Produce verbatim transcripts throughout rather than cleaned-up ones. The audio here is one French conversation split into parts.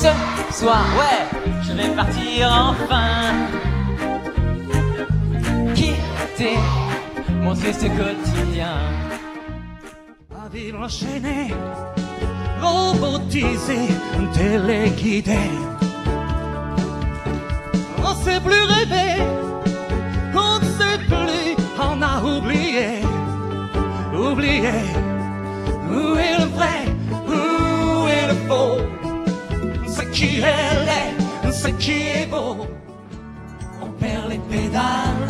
ce soir, ouais, je vais partir enfin. Quitter mon triste quotidien. À vivre enchaîné, robotisé, téléguidé. On ne sait plus rêver, on ne sait plus, on a oublié, oublié. Où est le vrai, où est le faux? Ce qui est laid, ce qui est beau. On perd les pédales,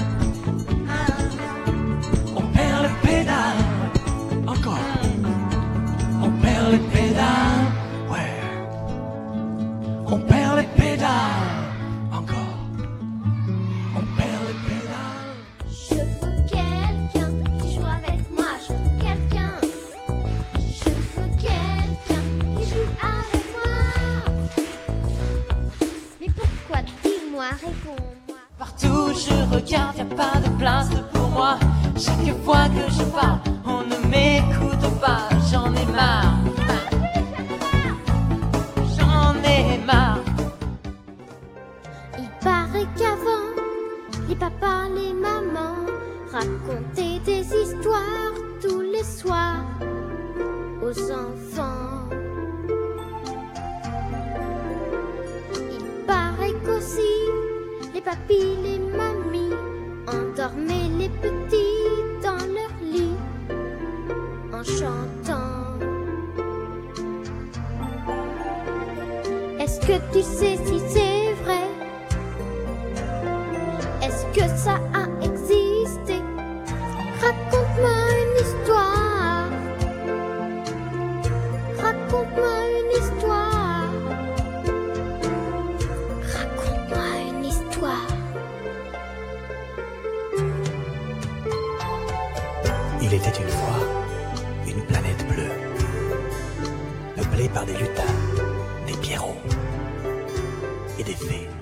on perd les pédales. Encore, on perd les pédales, ouais. On perd les pédales, encore. On perd les pédales. Je veux quelqu'un qui joue avec moi. Je veux quelqu'un. Je veux quelqu'un qui joue avec moi. Mais pourquoi? Dis-moi, réponds-moi. Partout où je regarde, y'a pas de place pour moi. Chaque fois que je parle, on ne m'écoute pas. J'en ai marre. J'en ai marre. Il paraît qu'avant, les papas, les mamans racontaient des histoires tous les soirs aux enfants. Il paraît qu'aussi, les papis, les mamies endormaient les petits dans leur lit en chantant. Est-ce que tu sais si c'est vrai? Est-ce que ça a existé? Raconte-moi une histoire. Raconte-moi une histoire. Raconte-moi une histoire. Il était une fois une planète bleue, peuplée par des lutins, des pierrots et des fées.